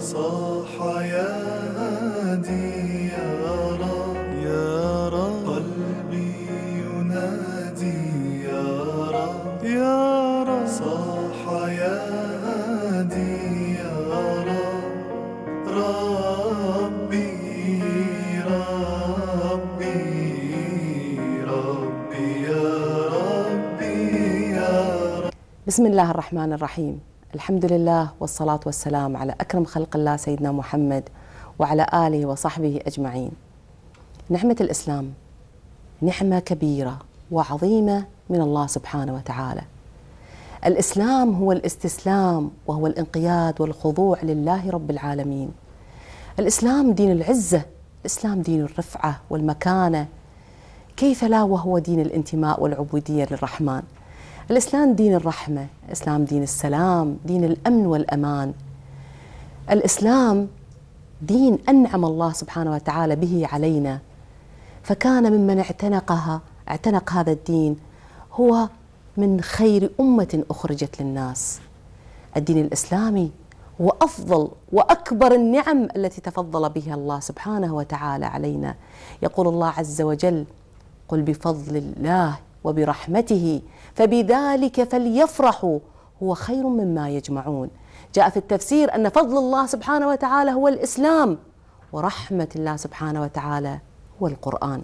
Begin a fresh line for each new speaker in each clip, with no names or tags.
صاح يا هادي يا رب قلبي ينادي يا رب صاح يا هادي يا ربي ربي ربي يا ربي يا رب.
بسم الله الرحمن الرحيم. الحمد لله والصلاة والسلام على أكرم خلق الله سيدنا محمد وعلى آله وصحبه أجمعين. نعمة الإسلام نعمة كبيرة وعظيمة من الله سبحانه وتعالى. الإسلام هو الاستسلام وهو الانقياد والخضوع لله رب العالمين. الإسلام دين العزة، الإسلام دين الرفعة والمكانة، كيف لا وهو دين الانتماء والعبودية للرحمن. الإسلام دين الرحمة، الإسلام دين السلام، دين الأمن والأمان. الإسلام دين أنعم الله سبحانه وتعالى به علينا، فكان ممن اعتنق هذا الدين هو من خير أمة أخرجت للناس. الدين الإسلامي هو أفضل وأكبر النعم التي تفضل بها الله سبحانه وتعالى علينا. يقول الله عز وجل: قل بفضل الله وبرحمته فبذلك فليفرحوا هو خير مما يجمعون. جاء في التفسير أن فضل الله سبحانه وتعالى هو الإسلام، ورحمة الله سبحانه وتعالى هو القرآن.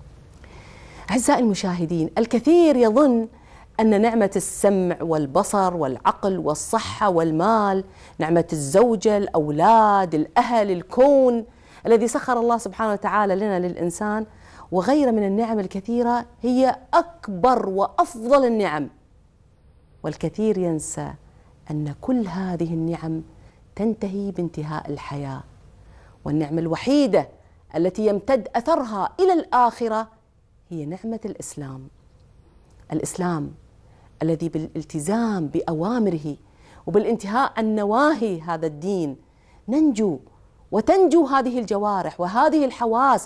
أعزائي المشاهدين، الكثير يظن أن نعمة السمع والبصر والعقل والصحة والمال، نعمة الزوجة، الأولاد، الأهل، الكون الذي سخر الله سبحانه وتعالى لنا للإنسان وغير من النعم الكثيرة هي أكبر وأفضل النعم. والكثير ينسى أن كل هذه النعم تنتهي بانتهاء الحياة، والنعمة الوحيدة التي يمتد أثرها إلى الآخرة هي نعمة الإسلام. الإسلام الذي بالالتزام بأوامره وبالانتهاء عن نواهي هذا الدين ننجو، وتنجو هذه الجوارح وهذه الحواس،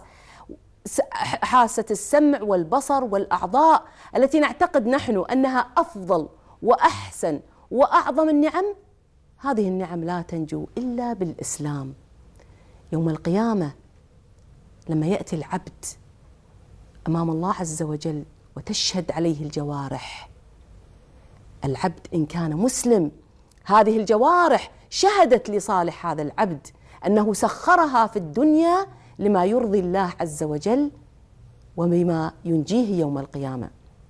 حاسة السمع والبصر والأعضاء التي نعتقد نحن أنها أفضل وأحسن وأعظم النعم. هذه النعم لا تنجو إلا بالإسلام. يوم القيامة لما يأتي العبد أمام الله عز وجل وتشهد عليه الجوارح، العبد إن كان مسلم هذه الجوارح شهدت لصالح هذا العبد أنه سخرها في الدنيا لما يرضي الله عز وجل وبما ينجيه يوم القيامة.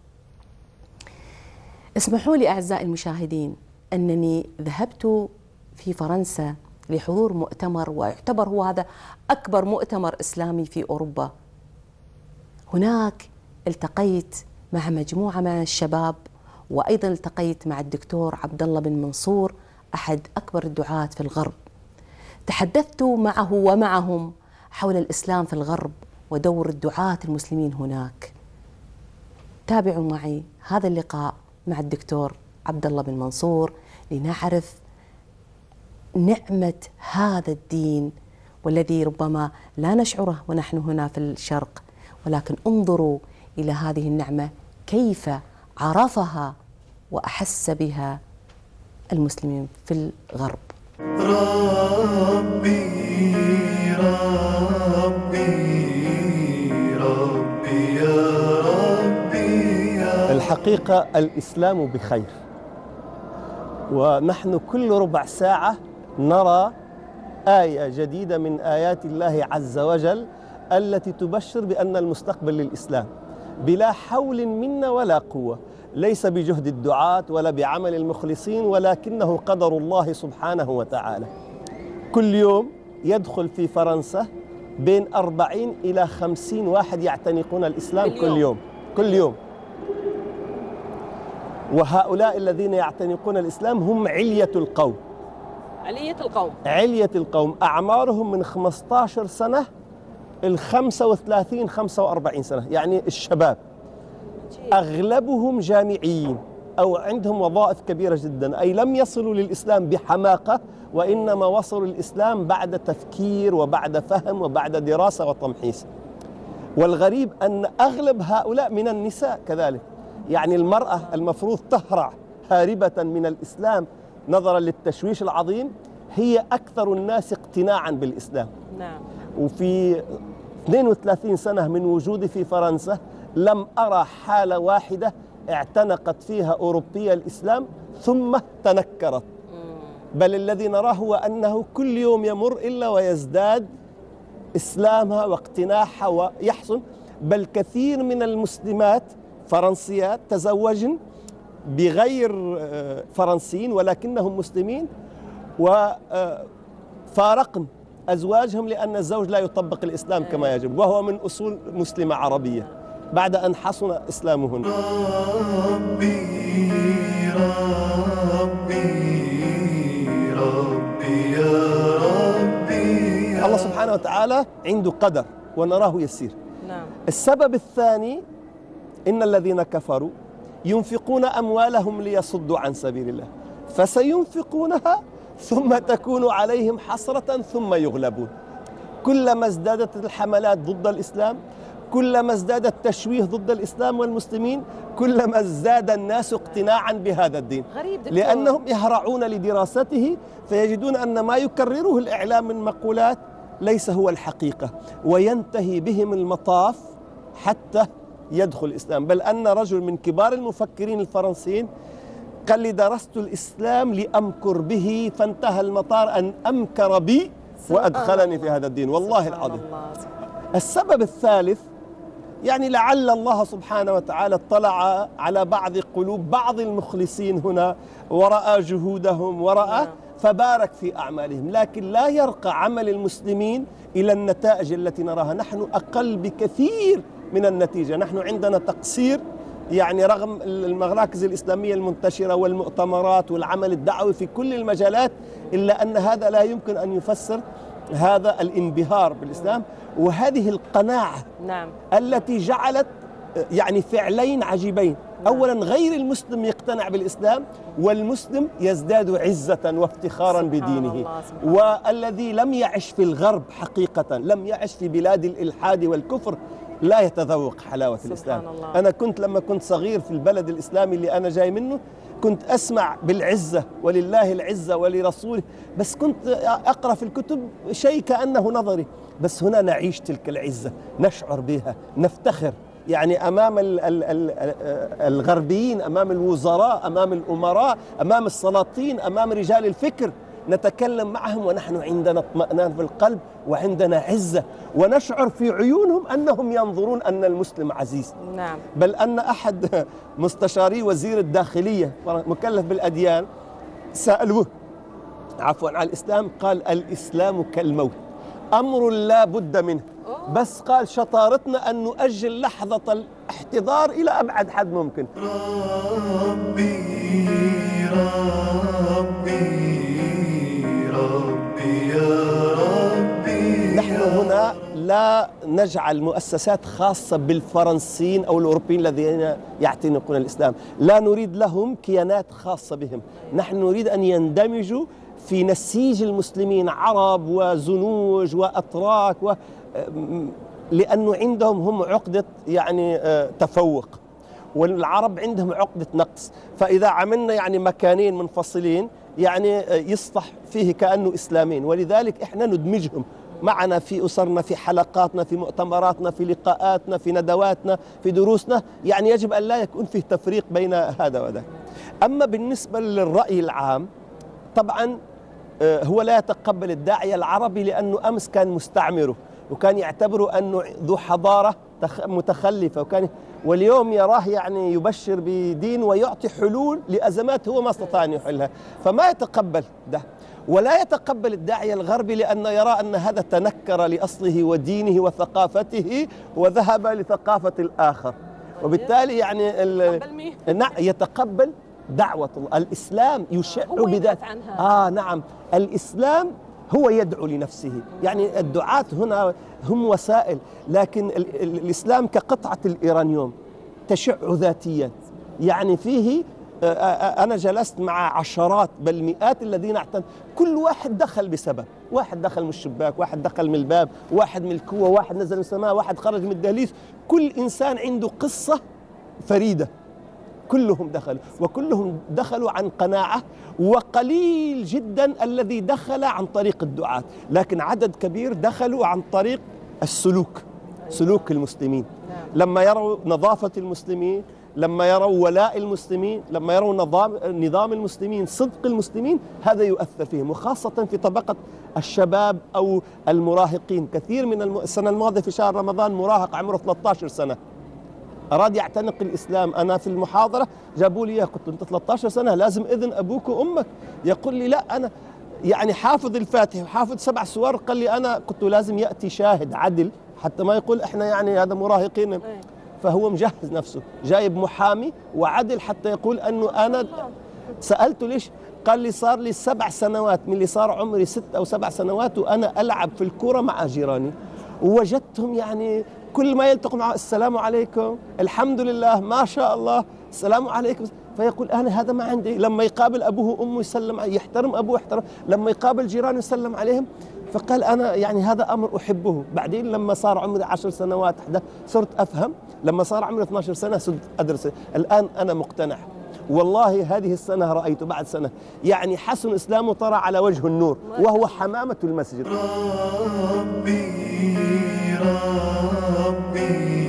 اسمحوا لي أعزائي المشاهدين أنني ذهبت في فرنسا لحضور مؤتمر، ويعتبر هو هذا أكبر مؤتمر إسلامي في أوروبا. هناك التقيت مع مجموعة من الشباب، وأيضا التقيت مع الدكتور عبد الله بن منصور أحد أكبر الدعاة في الغرب. تحدثت معه ومعهم حول الإسلام في الغرب ودور الدعاة المسلمين هناك. تابعوا معي هذا اللقاء مع الدكتور عبد الله بن منصور لنعرف نعمة هذا الدين، والذي ربما لا نشعره ونحن هنا في الشرق، ولكن انظروا إلى هذه النعمة كيف عرفها وأحس بها المسلمين في الغرب.
ربي يا ربي يا
الحقيقة الإسلام بخير، ونحن كل ربع ساعة نرى آية جديدة من آيات الله عز وجل التي تبشر بأن المستقبل للإسلام بلا حول منا ولا قوة، ليس بجهد الدعاة ولا بعمل المخلصين، ولكنه قدر الله سبحانه وتعالى. كل يوم يدخل في فرنسا بين 40 إلى 50 واحد يعتنقون الإسلام كل يوم. وهؤلاء الذين يعتنقون الإسلام هم علية القوم، أعمارهم من 15 سنة إلى 35 45 سنة، يعني الشباب. أغلبهم جامعيين أو عندهم وظائف كبيرة جدا، أي لم يصلوا للإسلام بحماقة، وإنما وصلوا للإسلام بعد تفكير وبعد فهم وبعد دراسة وتمحيص. والغريب أن أغلب هؤلاء من النساء كذلك، يعني المرأة المفروض تهرع هاربة من الإسلام نظرا للتشويش العظيم، هي أكثر الناس اقتناعا بالإسلام.
نعم.
وفي 32 سنة من وجودي في فرنسا لم أرى حالة واحدة اعتنقت فيها أوروبية الإسلام ثم تنكرت، بل الذي نراه هو أنه كل يوم يمر إلا ويزداد إسلامها واقتناعها ويحسن. بل كثير من المسلمات فرنسيات تزوجن بغير فرنسيين ولكنهم مسلمين، وفارقن أزواجهم لأن الزوج لا يطبق الإسلام كما يجب وهو من أصول مسلمة عربية بعد أن حسن إسلامهن.
ربي يا ربي.
الله سبحانه وتعالى عنده قدر ونراه يسير.
نعم.
السبب الثاني إن الذين كفروا ينفقون أموالهم ليصدوا عن سبيل الله فسينفقونها ثم تكون عليهم حسرة ثم يغلبون. كلما ازدادت الحملات ضد الإسلام، كلما ازداد التشويه ضد الإسلام والمسلمين، كلما ازداد الناس اقتناعا بهذا الدين.
غريب دكتور.
لأنهم يهرعون لدراسته فيجدون أن ما يكرره الإعلام من مقولات ليس هو الحقيقة، وينتهي بهم المطاف حتى يدخل الإسلام. بل أن رجل من كبار المفكرين الفرنسيين قال لي درست الإسلام لأمكر به فانتهى المطار أن أمكر بي وأدخلني في هذا الدين، والله العظيم. السبب الثالث يعني لعل الله سبحانه وتعالى اطلع على بعض قلوب بعض المخلصين هنا ورأى جهودهم ورأى فبارك في أعمالهم، لكن لا يرقى عمل المسلمين إلى النتائج التي نراها. نحن أقل بكثير من النتيجة، نحن عندنا تقصير يعني رغم المراكز الإسلامية المنتشرة والمؤتمرات والعمل الدعوي في كل المجالات، إلا أن هذا لا يمكن أن يفسر هذا الانبهار بالإسلام وهذه القناعة.
نعم.
التي جعلت يعني فعلين عجيبين. أولا غير المسلم يقتنع بالإسلام والمسلم يزداد عزة وافتخارا بدينه. والذي لم يعش في الغرب حقيقة، لم يعش في بلاد الإلحاد والكفر، لا يتذوق حلاوة الإسلام. أنا كنت لما كنت صغير في البلد الإسلامي اللي أنا جاي منه كنت أسمع بالعزة ولله العزة ولرسوله، بس كنت أقرأ في الكتب شيء كأنه نظري. بس هنا نعيش تلك العزة، نشعر بها، نفتخر يعني أمام الغربيين، أمام الوزراء، أمام الأمراء، أمام السلاطين، أمام رجال الفكر، نتكلم معهم ونحن عندنا اطمئنان في القلب وعندنا عزة، ونشعر في عيونهم أنهم ينظرون أن المسلم عزيز.
نعم.
بل أن أحد مستشاري وزير الداخلية مكلف بالأديان سألوه عفوا على الإسلام، قال الإسلام كالموت أمر لا بد منه، بس قال شطارتنا أن نؤجل لحظة الاحتضار إلى أبعد حد ممكن.
ربي يا ربي.
نحن هنا لا نجعل مؤسسات خاصة بالفرنسيين أو الأوروبيين الذين يعتنقون الإسلام، لا نريد لهم كيانات خاصة بهم، نحن نريد أن يندمجوا في نسيج المسلمين، عرب وزنوج وأتراك لأنه عندهم هم عقدة يعني تفوق، والعرب عندهم عقدة نقص. فإذا عملنا يعني مكانين منفصلين يعني يصبح فيه كأنه إسلامين، ولذلك إحنا ندمجهم معنا في أسرنا، في حلقاتنا، في مؤتمراتنا، في لقاءاتنا، في ندواتنا، في دروسنا. يعني يجب أن لا يكون فيه تفريق بين هذا وذاك. أما بالنسبة للرأي العام طبعا هو لا يتقبل الداعية العربي لأنه أمس كان مستعمره وكان يعتبره أنه ذو حضارة متخلفة، واليوم يراه يعني يبشر بدين ويعطي حلول لأزمات هو ما استطاع أن يحلها، فما يتقبل ده. ولا يتقبل الداعية الغربي لأنه يرى أن هذا تنكر لأصله ودينه وثقافته وذهب لثقافة الآخر، وبالتالي يعني يتقبل دعوة الله. الإسلام يشع بذات نعم، الإسلام هو يدعو لنفسه، يعني الدعاة هنا هم وسائل، لكن الإسلام كقطعة الإيرانيوم تشع ذاتيا. يعني فيه أنا جلست مع عشرات بل مئات الذين كل واحد دخل بسبب، واحد دخل من الشباك، واحد دخل من الباب، واحد من الكوة، واحد نزل من السماء، واحد خرج من الدهليز. كل إنسان عنده قصة فريدة كلهم دخلوا، وكلهم دخلوا عن قناعة، وقليل جدا الذي دخل عن طريق الدعاة، لكن عدد كبير دخلوا عن طريق السلوك، سلوك المسلمين. لما يروا نظافة المسلمين، لما يروا ولاء المسلمين، لما يروا نظام المسلمين، صدق المسلمين، هذا يؤثر فيهم، وخاصة في طبقة الشباب أو المراهقين. كثير من السنة الماضية في شهر رمضان مراهق عمره 13 سنة أراد يعتنق الإسلام. أنا في المحاضرة جابوا لي قلت أنت 13 سنة لازم إذن أبوك وأمك. يقول لي لا أنا يعني حافظ الفاتحة وحافظ 7 سور. قال لي أنا كنت لازم يأتي شاهد عدل حتى ما يقول إحنا يعني هذا مراهقين. فهو مجهز نفسه، جايب محامي وعدل حتى يقول أنه أنا سألته ليش؟ قال لي صار لي 7 سنوات من اللي صار عمري 6 أو 7 سنوات وأنا ألعب في الكرة مع جيراني، ووجدتهم يعني كل ما يلتقوا معه السلام عليكم، الحمد لله، ما شاء الله، السلام عليكم. فيقول أنا هذا ما عندي. لما يقابل أبوه وأمه يسلم، يحترم أبوه يحترم، لما يقابل جيرانه يسلم عليهم. فقال أنا يعني هذا أمر أحبه. بعدين لما صار عمري 10 سنوات صرت أفهم، لما صار عمري 12 سنة صرت أدرس. الآن أنا مقتنع والله. هذه السنة رأيت بعد سنة يعني حسن إسلامه طرى على وجه النور، وهو حمامة المسجد.
ربي ربي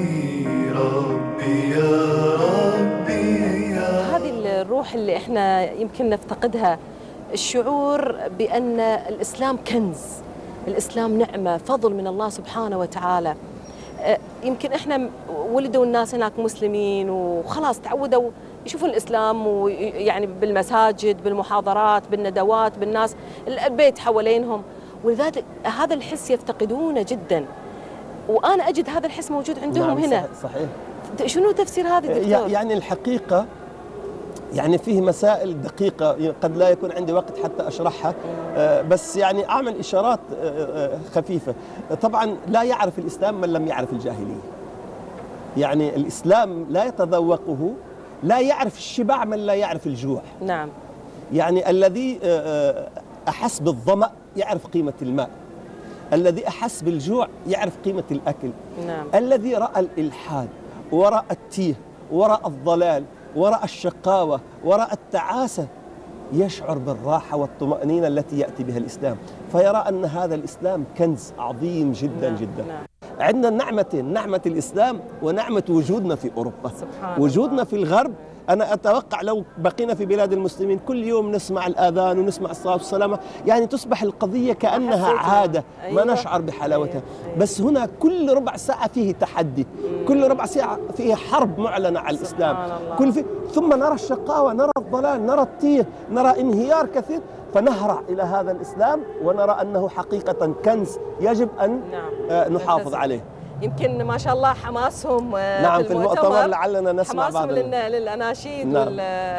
ربي يا ربي يا
هذه الروح اللي احنا يمكن نفتقدها، الشعور بأن الإسلام كنز، الإسلام نعمة، فضل من الله سبحانه وتعالى. يمكن احنا ولدوا الناس هناك مسلمين وخلاص تعودوا يشوفون الإسلام ويعني بالمساجد، بالمحاضرات، بالندوات، بالناس البيت حوالينهم، ولذلك هذا الحس يفتقدونه جدا، وأنا أجد هذا الحس موجود عندهم. نعم هنا.
صحيح.
شنو تفسير هذا دكتور؟
يعني الحقيقة يعني فيه مسائل دقيقة قد لا يكون عندي وقت حتى أشرحها، بس يعني أعمل إشارات خفيفة. طبعا لا يعرف الإسلام من لم يعرف الجاهلية، يعني الإسلام لا يتذوقه، لا يعرف الشبع من لا يعرف الجوع.
نعم.
يعني الذي أحس بالظمأ يعرف قيمة الماء، الذي أحس بالجوع يعرف قيمة الأكل.
نعم.
الذي رأى الإلحاد ورأى التيه ورأى الضلال ورأى الشقاوة ورأى التعاسة يشعر بالراحة والطمأنينة التي يأتي بها الإسلام، فيرى أن هذا الإسلام كنز عظيم جدا. نعم. جدا. نعم. عندنا نعمتين، نعمة الإسلام ونعمة وجودنا في أوروبا.
سبحان
وجودنا
الله.
في الغرب، أنا أتوقع لو بقينا في بلاد المسلمين كل يوم نسمع الآذان ونسمع الصلاة والسلام، يعني تصبح القضية كأنها عادة. أيوة. ما نشعر بحلاوتها. أيوة. بس هنا كل ربع ساعة فيه تحدي، كل ربع ساعة فيه حرب معلنة على الإسلام، ثم نرى الشقاوة، نرى الضلال، نرى التيه، نرى انهيار كثير، فنهرع إلى هذا الإسلام ونرى أنه حقيقة كنز يجب أن نحافظ عليه.
يمكن ما شاء الله حماسهم
نعم في المؤتمر لعلنا نسمع بعض
للأناشيد. نعم.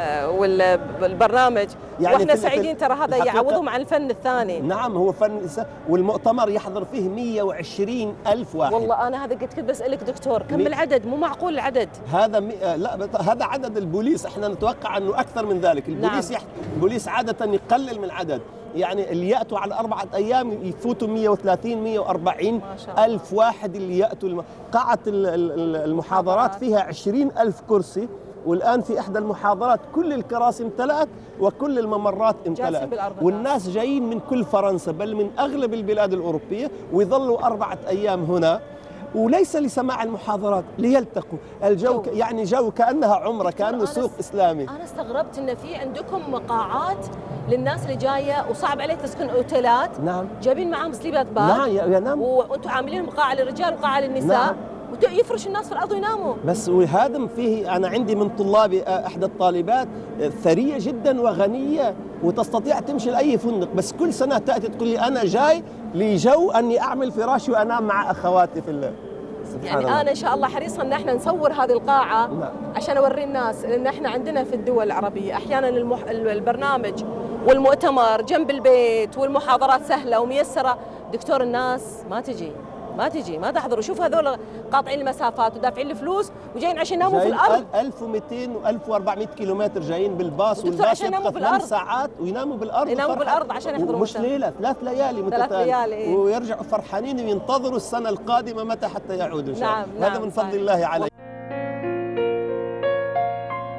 والبرنامج يعني واحنا سعيدين ترى هذا يعوضهم عن الفن الثاني.
نعم هو فن، والمؤتمر يحضر فيه 120,000 واحد.
والله أنا هذا كنت بسألك دكتور كم العدد؟ مو معقول العدد
هذا. لا هذا عدد البوليس، احنا نتوقع أنه أكثر من ذلك. البوليس نعم. البوليس عادة يقلل من العدد، يعني اللي يأتوا على 4 أيام يفوتوا 130 140 ألف واحد اللي يأتوا. قاعة المحاضرات فيها 20,000 كرسي، والآن في إحدى المحاضرات كل الكراسي امتلأت وكل الممرات امتلأت، والناس جايين من كل فرنسا بل من أغلب البلاد الأوروبية، ويظلوا 4 أيام هنا، وليس لسماع المحاضرات، ليلتقوا. الجو يعني جو كأنها عمرة، كأنه سوق إسلامي.
أنا استغربت إن في عندكم قاعات للناس اللي جاية وصعب عليه تسكن أوتيلات.
نعم.
جايبين معاهم سليبات بال.
نعم.
وأنتم عاملينهم قاعة للرجال وقاعة للنساء. نعم. يفرش الناس في الأرض ويناموا.
بس وهذا فيه، أنا عندي من طلابي إحدى الطالبات ثرية جدا وغنية وتستطيع تمشي لأي فندق، بس كل سنة تأتي تقول لي أنا جاي لجو أني أعمل فراشي وأنام مع أخواتي في الليل.
يعني الله. أنا إن شاء الله حريصة أن احنا نصور هذه القاعة. نعم. عشان أوري الناس، لأن احنا عندنا في الدول العربية أحيانا البرنامج والمؤتمر جنب البيت والمحاضرات سهلة وميسرة، دكتور الناس ما تجي ما تحضروا. شوف هذول قاطعين المسافات ودافعين الفلوس وجايين عشان يناموا في الارض.
1200 و1400 كيلومتر جايين بالباص، والباص يبقى 5 ساعات ويناموا بالارض
عشان يحضروا.
مش ليله، 3 ليالي متتاليه، ويرجعوا فرحانين وينتظروا السنه القادمه متى حتى يعودوا ان شاء الله.
نعم.
هذا من فضل الله علينا.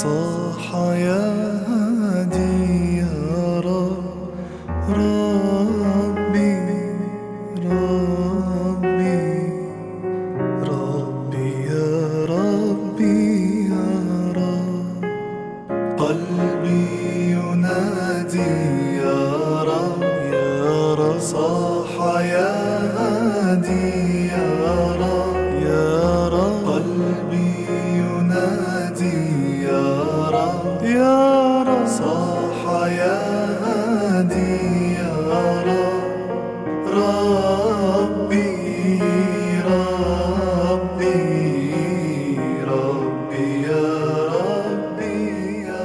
صاح يا هادي يا ربي ربي ربي يا ربي يا رب قلبي ينادي يا رب صاح يا هادي يا رب قلبي ينادي يا رب صاح يا هادي يا ربي ربي ربي يا ربي يا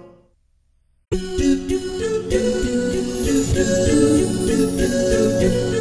رب